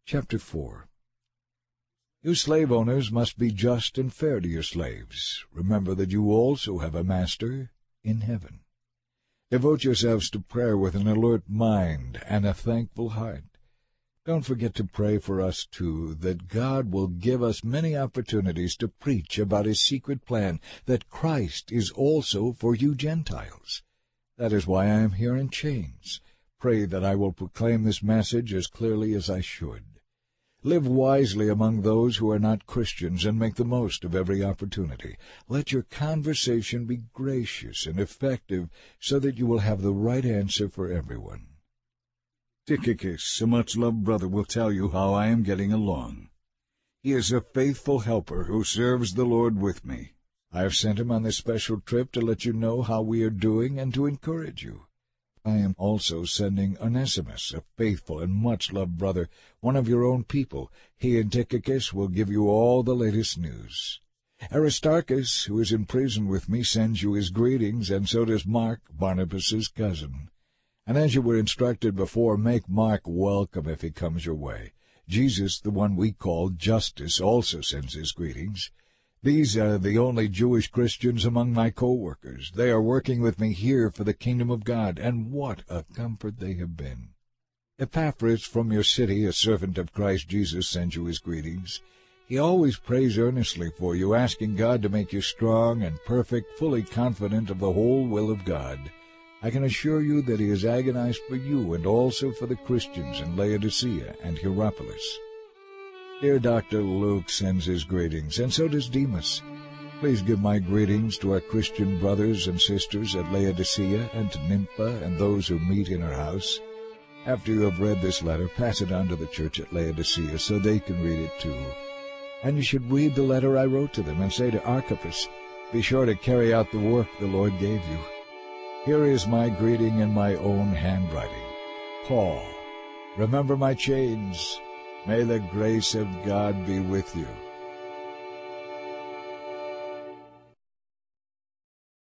Chapter 4. You slave owners must be just and fair to your slaves. Remember that you also have a master in heaven. Devote yourselves to prayer with an alert mind and a thankful heart. Don't forget to pray for us, too, that God will give us many opportunities to preach about His secret plan, that Christ is also for you Gentiles. That is why I am here in chains. Pray that I will proclaim this message as clearly as I should. Live wisely among those who are not Christians, and make the most of every opportunity. Let your conversation be gracious and effective, so that you will have the right answer for everyone. Tychicus, a much-loved brother, will tell you how I am getting along. He is a faithful helper who serves the Lord with me. I have sent him on this special trip to let you know how we are doing and to encourage you. I am also sending Onesimus, a faithful and much-loved brother, one of your own people. He and Tychicus will give you all the latest news. Aristarchus, who is in prison with me, sends you his greetings, and so does Mark, Barnabas's cousin. And as you were instructed before, make Mark welcome if he comes your way. Jesus, the one we call Justus, also sends his greetings. These are the only Jewish Christians among my co-workers. They are working with me here for the kingdom of God, and what a comfort they have been. Epaphras from your city, a servant of Christ Jesus, sends you his greetings. He always prays earnestly for you, asking God to make you strong and perfect, fully confident of the whole will of God. I can assure you that he has agonized for you and also for the Christians in Laodicea and Hierapolis. Dear Dr. Luke sends his greetings, and so does Demas. Please give my greetings to our Christian brothers and sisters at Laodicea and to Nympha and those who meet in her house. After you have read this letter, pass it on to the church at Laodicea so they can read it too. And you should read the letter I wrote to them and say to Archippus, be sure to carry out the work the Lord gave you. Here is my greeting in my own handwriting. Paul, remember my chains. May the grace of God be with you.